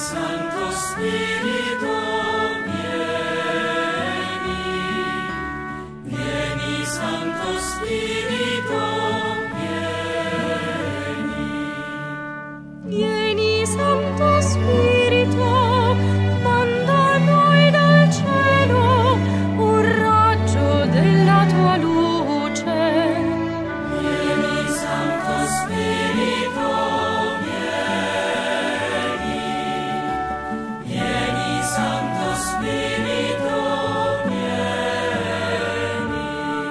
Santo Spirito, vieni, vieni Santo Spirito, vieni. Vieni Santo Spirito, manda a noi dal cielo un raggio della tua luce. Vieni Santo Spirito, vieni, vieni Santo Spirito, vieni.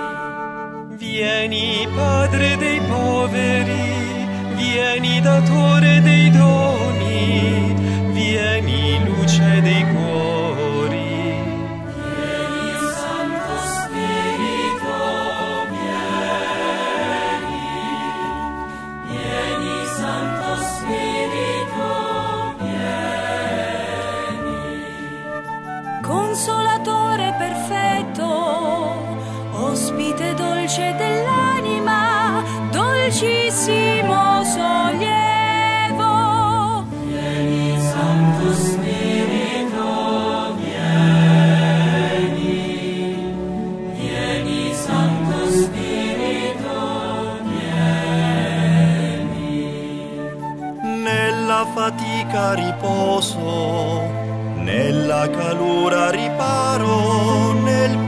Vieni Padre dei poveri, vieni datore dei doni, vieni luce dei cuori. Vieni Santo Spirito, vieni, vieni Santo Spirito, vieni. Consolatore perfetto, ospite dolce dell'anima, dolcissimo sollievo. Vieni Santo Spirito, vieni, vieni Santo Spirito, vieni. Nella fatica riposo, nella calura riparo, nel